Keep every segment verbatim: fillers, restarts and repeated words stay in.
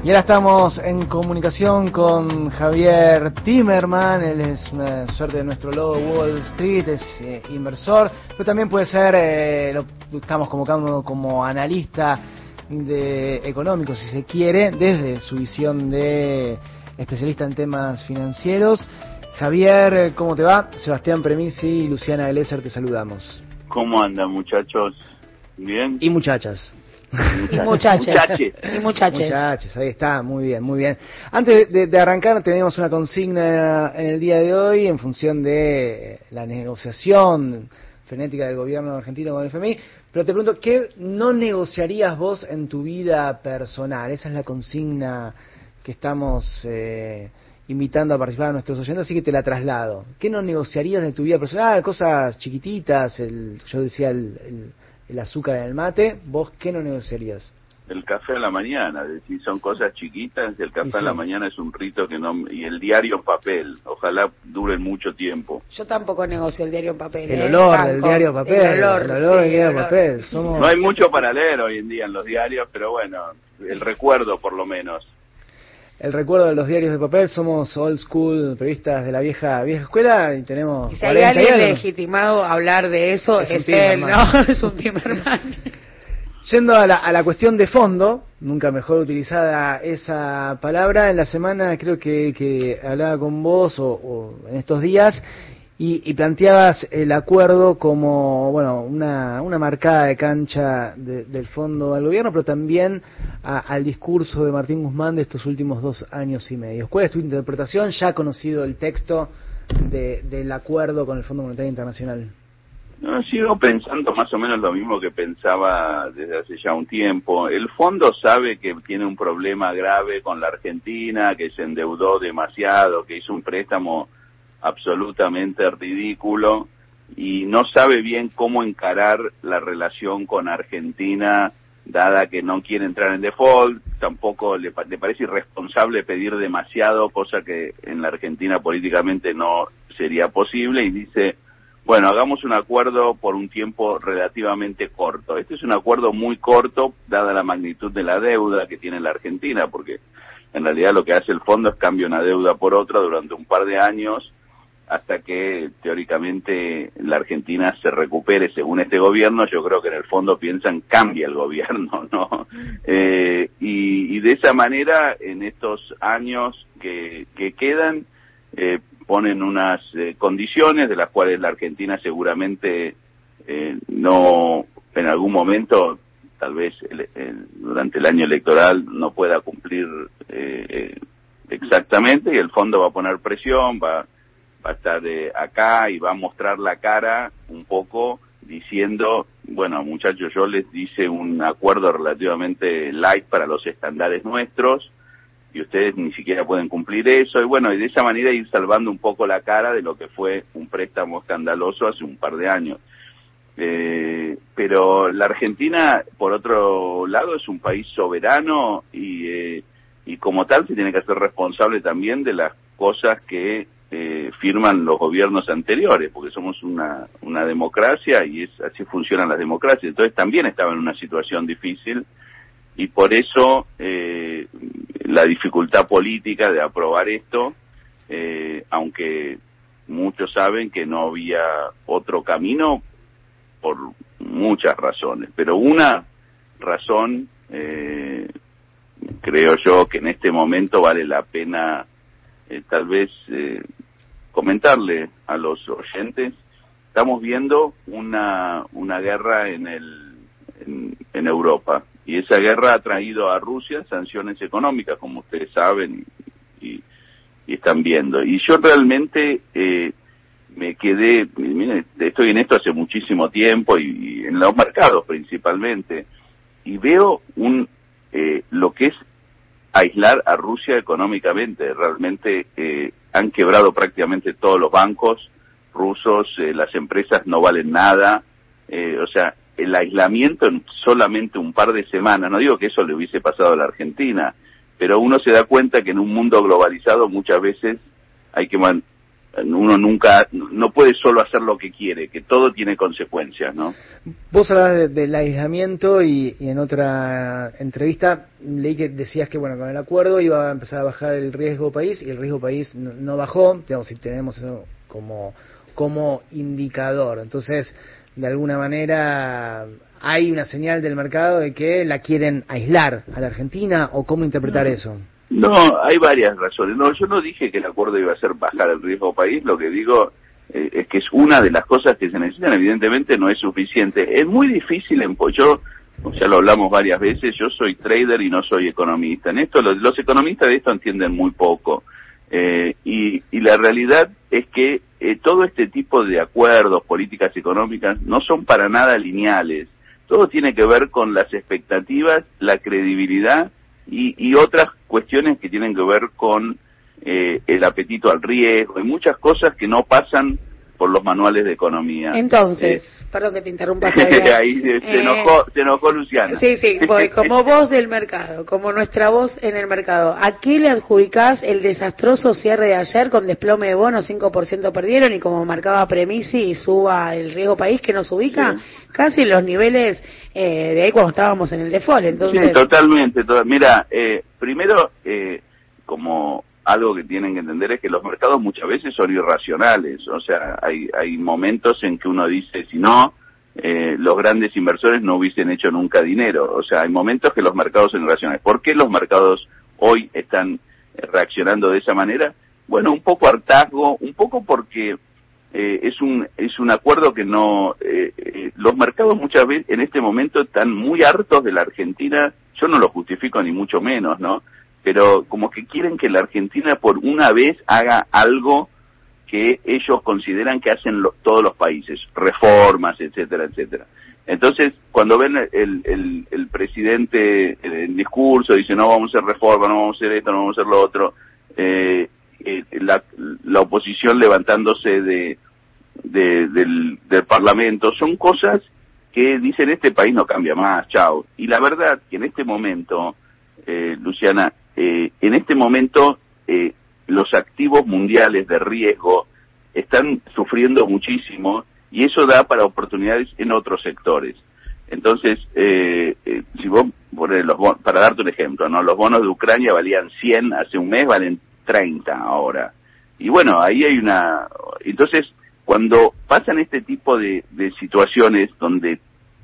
Y ahora estamos en comunicación con Javier Timerman. Él es una suerte de nuestro logo Wall Street, es eh, inversor, pero también puede ser, eh, lo estamos convocando como analista de económico, si se quiere, desde su visión de especialista en temas financieros. Javier, ¿cómo te va? Sebastián Premisi y Luciana Glesser, te saludamos. ¿Cómo andan, muchachos? ¿Bien? Y muchachas. Y muchaches. Muchaches. Y muchaches. Muchachos, ahí está, muy bien, muy bien. Antes de, de arrancar, tenemos una consigna en el día de hoy en función de la negociación frenética del gobierno argentino con el F M I, pero te pregunto, ¿qué no negociarías vos en tu vida personal? Esa es la consigna que estamos eh, invitando a participar a nuestros oyentes, así que te la traslado. ¿Qué no negociarías en tu vida personal? Cosas chiquititas, el, yo decía el... el el azúcar en el mate, ¿vos qué no negociarías? El café a la mañana, es decir, son cosas chiquitas, el café Y sí. a la mañana es un rito que no... Y el diario en papel, ojalá duren mucho tiempo. Yo tampoco negocio el diario en papel. El ¿eh? olor Banco. del diario en papel, El olor, el olor sí, del diario en el papel. olor. Somos... No hay mucho para leer hoy en día en los diarios, pero bueno, el recuerdo por lo menos. El recuerdo de los diarios de papel, somos old school, periodistas de la vieja vieja escuela y tenemos... Y si hay alguien legitimado a hablar de eso, es, es, un él, Timerman. ¿no? Es un Timerman. Yendo a la, a la cuestión de fondo, nunca mejor utilizada esa palabra, en la semana creo que, que hablaba con vos, o, o en estos días, y, y planteabas el acuerdo como, bueno, una, una marcada de cancha de, del fondo al gobierno, pero también a, al discurso de Martín Guzmán de estos últimos dos años y medio. ¿Cuál es tu interpretación, ya conocido el texto de, del acuerdo con el Fondo Monetario Internacional? No, sigo pensando más o menos lo mismo que pensaba desde hace ya un tiempo. El fondo sabe que tiene un problema grave con la Argentina, que se endeudó demasiado, que hizo un préstamo absolutamente ridículo y no sabe bien cómo encarar la relación con Argentina, dada que no quiere entrar en default, tampoco le, le parece irresponsable pedir demasiado, cosa que en la Argentina políticamente no sería posible, y dice, bueno, hagamos un acuerdo por un tiempo relativamente corto. Este es un acuerdo muy corto, dada la magnitud de la deuda que tiene la Argentina, porque en realidad lo que hace el fondo es cambiar una deuda por otra durante un par de años, hasta que teóricamente la Argentina se recupere según este gobierno. Yo creo que en el fondo piensan cambia el gobierno, ¿no? Eh, y, y de esa manera, en estos años que, que quedan, eh, ponen unas eh, condiciones de las cuales la Argentina seguramente eh, no, en algún momento, tal vez el, el, durante el año electoral, no pueda cumplir eh, eh, exactamente, y el fondo va a poner presión, va va a estar eh, acá y va a mostrar la cara un poco diciendo, bueno, muchachos, yo les hice un acuerdo relativamente light para los estándares nuestros y ustedes ni siquiera pueden cumplir eso, y bueno, y de esa manera ir salvando un poco la cara de lo que fue un préstamo escandaloso hace un par de años. Eh, pero la Argentina, por otro lado, es un país soberano y, eh, y como tal se tiene que hacer responsable también de las cosas que Eh, firman los gobiernos anteriores, porque somos una una democracia y es así funcionan las democracias. Entonces también estaba en una situación difícil y por eso eh, la dificultad política de aprobar esto, eh, aunque muchos saben que no había otro camino por muchas razones, pero una razón eh, creo yo que en este momento vale la pena Eh, tal vez eh, comentarle a los oyentes. Estamos viendo una una guerra en el en, en Europa, y esa guerra ha traído a Rusia sanciones económicas, como ustedes saben y, y, y están viendo. Y yo realmente eh, me quedé, miren, estoy en esto hace muchísimo tiempo y, y en los mercados principalmente, y veo un eh, lo que es aislar a Rusia económicamente. Realmente eh, han quebrado prácticamente todos los bancos rusos, eh, las empresas no valen nada, eh, o sea, el aislamiento en solamente un par de semanas, no digo que eso le hubiese pasado a la Argentina, pero uno se da cuenta que en un mundo globalizado muchas veces hay que man- uno nunca, no puede solo hacer lo que quiere, que todo tiene consecuencias, ¿no? Vos hablabas de, del aislamiento y, y en otra entrevista leí que decías que, bueno, con el acuerdo iba a empezar a bajar el riesgo país y el riesgo país no, no bajó, digamos, si tenemos eso como, como indicador. Entonces, de alguna manera, hay una señal del mercado de que la quieren aislar a la Argentina, ¿o cómo interpretar eso? No, hay varias razones. No, yo no dije que el acuerdo iba a ser bajar el riesgo país, lo que digo eh, es que es una de las cosas que se necesitan, evidentemente no es suficiente. Es muy difícil, en, yo, ya lo hablamos varias veces, yo soy trader y no soy economista. En esto, los, los economistas de esto entienden muy poco. Eh, y, y la realidad es que eh, todo este tipo de acuerdos, políticas económicas, no son para nada lineales. Todo tiene que ver con las expectativas, la credibilidad y, y otras cuestiones que tienen que ver con eh, el apetito al riesgo y muchas cosas que no pasan por los manuales de economía. Entonces, eh, perdón que te interrumpa, Javier. Ahí se, se, enojó, eh, se enojó Luciana. Sí, sí, voy, como voz del mercado, como nuestra voz en el mercado, ¿a qué le adjudicás el desastroso cierre de ayer con desplome de bonos, cinco por ciento perdieron y como marcaba Premisi y suba el riesgo país que nos ubica sí. casi en los niveles eh, de ahí cuando estábamos en el default? Entonces... Sí, totalmente. To Mira, eh, primero, eh, como... algo que tienen que entender es que los mercados muchas veces son irracionales, o sea, hay hay momentos en que uno dice, si no, eh, los grandes inversores no hubiesen hecho nunca dinero, o sea, hay momentos que los mercados son irracionales. ¿Por qué los mercados hoy están reaccionando de esa manera? Bueno, un poco hartazgo, un poco porque eh, es un es un acuerdo que no, eh, eh, los mercados muchas veces en este momento están muy hartos de la Argentina, yo no lo justifico ni mucho menos, ¿no? Pero como que quieren que la Argentina por una vez haga algo que ellos consideran que hacen lo, todos los países, reformas, etcétera, etcétera. Entonces, cuando ven el, el, el presidente en el discurso, dice no vamos a hacer reforma, no vamos a hacer esto, no vamos a hacer lo otro, eh, eh, la, la oposición levantándose de, de del, del Parlamento, son cosas que dicen este país no cambia más, chao. Y la verdad que en este momento, eh, Luciana, Eh, en este momento eh, los activos mundiales de riesgo están sufriendo muchísimo y eso da para oportunidades en otros sectores. Entonces, eh, eh, si vos pones los bonos, para darte un ejemplo, ¿no? Los bonos de Ucrania valían cien hace un mes, valen treinta ahora. Y bueno, ahí hay una... Entonces, cuando pasan este tipo de, de situaciones donde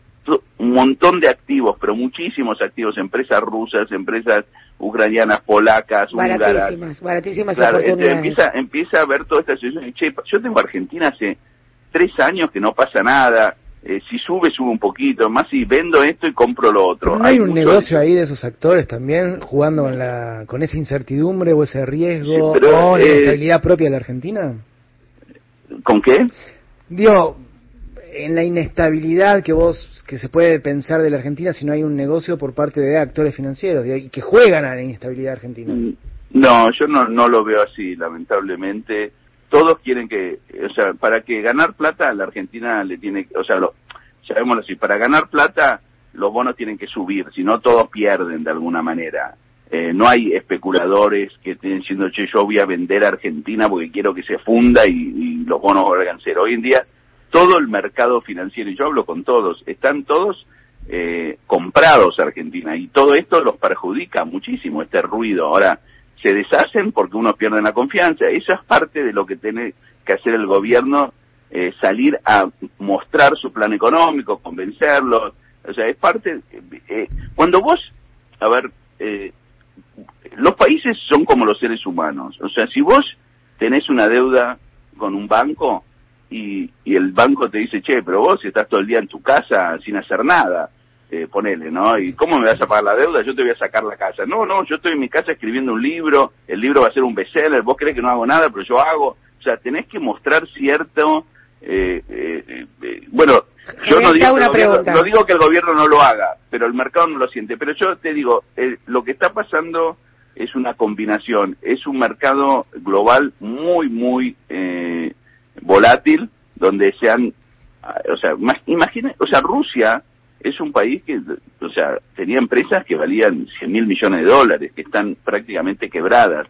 un montón de activos, pero muchísimos activos, empresas rusas, empresas ucranianas, polacas, baratísimas, húngaras. Baratísimas claro, oportunidades. Empieza, empieza a ver toda esta situación. Che, yo tengo Argentina hace tres años que no pasa nada. Eh, si sube, sube un poquito. Más si vendo esto y compro lo otro. ¿Pero no hay, hay un negocio de... ahí de esos actores también jugando con, la, con esa incertidumbre o ese riesgo sí, pero, o la eh, estabilidad propia de la Argentina? ¿Con qué? Digo, en la inestabilidad que vos que se puede pensar de la Argentina si no hay un negocio por parte de actores financieros digo, y que juegan a la inestabilidad argentina. No, yo no no lo veo así, lamentablemente. Todos quieren que, o sea, para que ganar plata a la Argentina le tiene, o sea, lo, sabémoslo así, para ganar plata los bonos tienen que subir, si no todos pierden de alguna manera. Eh, no hay especuladores que estén diciendo, che, yo voy a vender a Argentina porque quiero que se funda y, y los bonos valgan cero. Hoy en día todo el mercado financiero, y yo hablo con todos, están todos eh, comprados a Argentina, y todo esto los perjudica muchísimo, este ruido. Ahora, se deshacen porque uno pierde la confianza. Eso es parte de lo que tiene que hacer el gobierno, eh, salir a mostrar su plan económico, convencerlos. O sea, es parte... Eh, cuando vos, a ver, eh, los países son como los seres humanos. O sea, si vos tenés una deuda con un banco, Y, y el banco te dice, che, pero vos estás todo el día en tu casa sin hacer nada, eh, ponele, ¿no? ¿Y cómo me vas a pagar la deuda? Yo te voy a sacar la casa. No, no, yo estoy en mi casa escribiendo un libro, el libro va a ser un bestseller, vos crees que no hago nada, pero yo hago. O sea, tenés que mostrar cierto... Eh, eh, eh, bueno, yo no digo, que el gobierno, no digo que el gobierno no lo haga, pero el mercado no lo siente. Pero yo te digo, eh, lo que está pasando es una combinación, es un mercado global muy, muy... Eh, volátil, donde se han, o sea, imagina, o sea, Rusia es un país que, o sea, tenía empresas que valían cien mil millones de dólares, que están prácticamente quebradas.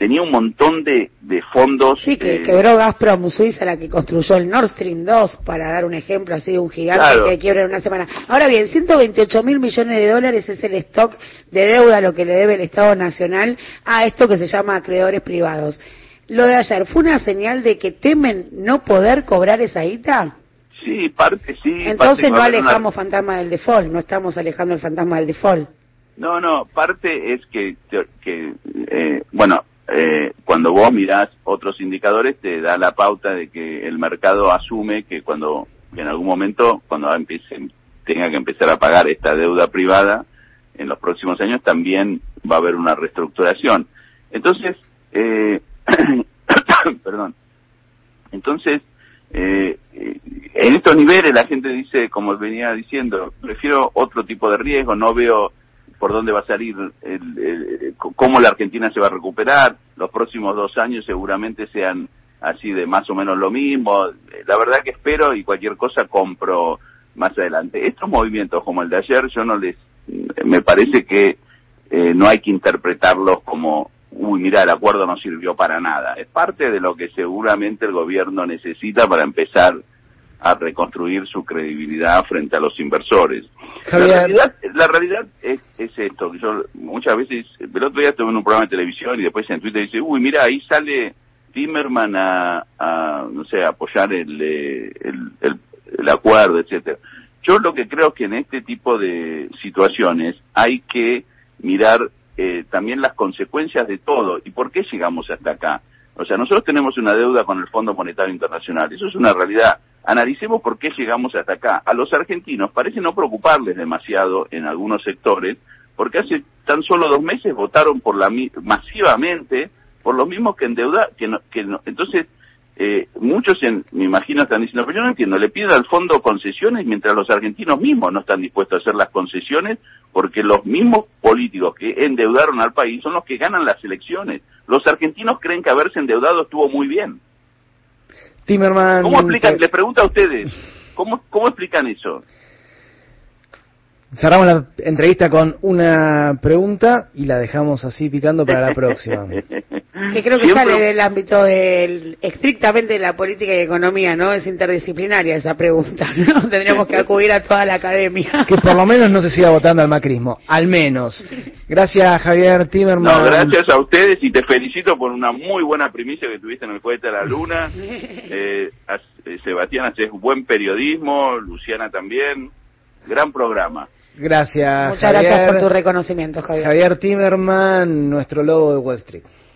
tenía un montón de, de fondos. Sí, que eh, quebró Gazprom Suiza, la que construyó el Nord Stream dos, para dar un ejemplo así de un gigante claro. que quiebra en una semana. Ahora bien, ciento veintiocho mil millones de dólares es el stock de deuda, lo que le debe el Estado Nacional a esto que se llama acreedores privados. Lo de ayer, ¿fue una señal de que temen no poder cobrar esa guita? Sí, parte sí. Entonces parte no alejamos una... fantasma del default, no estamos alejando el fantasma del default. No, no, parte es que, que eh, bueno, eh, cuando vos mirás otros indicadores te da la pauta de que el mercado asume que cuando que en algún momento, cuando empiece, tenga que empezar a pagar esta deuda privada, en los próximos años también va a haber una reestructuración. Entonces, eh, perdón, entonces, eh, en estos niveles la gente dice, como venía diciendo, prefiero otro tipo de riesgo, no veo por dónde va a salir, el, el, cómo la Argentina se va a recuperar, los próximos dos años seguramente sean así de más o menos lo mismo, la verdad que espero y cualquier cosa compro más adelante. Estos movimientos como el de ayer, yo no les, me parece que eh, no hay que interpretarlos como, uy, mira, el acuerdo no sirvió para nada, es parte de lo que seguramente el gobierno necesita para empezar a reconstruir su credibilidad frente a los inversores. Javier. La realidad, la realidad es, es esto, que yo muchas veces, el otro día estuve en un programa de televisión y después en Twitter dice, uy, mira, ahí sale Timerman a, a no sé, a apoyar el, el, el, el acuerdo, etcétera. Yo lo que creo es que en este tipo de situaciones hay que mirar eh, también las consecuencias de todo y por qué llegamos hasta acá. O sea, nosotros tenemos una deuda con el Fondo Monetario Internacional, eso es una realidad. Analicemos por qué llegamos hasta acá. A los argentinos parece no preocuparles demasiado en algunos sectores, porque hace tan solo dos meses votaron por la masivamente por los mismos que endeuda, que no, que no. Entonces, eh, muchos, en, me imagino, están diciendo, pero yo no entiendo, le piden al fondo concesiones mientras los argentinos mismos no están dispuestos a hacer las concesiones, porque los mismos políticos que endeudaron al país son los que ganan las elecciones. Los argentinos creen que haberse endeudado estuvo muy bien. Timerman, ¿Cómo explican? te... Les pregunto a ustedes, ¿cómo, cómo explican eso? Cerramos la entrevista con una pregunta y la dejamos así picando para la próxima. Que creo que Siempre... sale del ámbito del, estrictamente de la política y economía, ¿no? Es interdisciplinaria esa pregunta, ¿no? Tendríamos que acudir a toda la academia. Que por lo menos no se siga votando al macrismo, al menos. Gracias, Javier Timerman. No, gracias a ustedes y te felicito por una muy buena primicia que tuviste en el cohete a la luna. Eh, Sebastián, haces buen periodismo, Luciana también, gran programa. Gracias, Muchas Javier. gracias por tu reconocimiento, Javier. Javier Timerman, nuestro lobo de Wall Street.